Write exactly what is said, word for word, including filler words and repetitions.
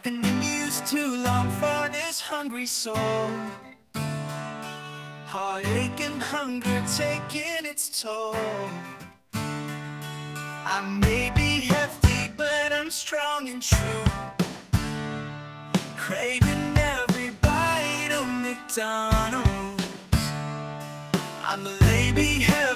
been used too long for this hungry soul. Heartache and hunger taking its toll. I may be hefty, but I'm strong and true, craving every bite of McDonald's. I'm a lady,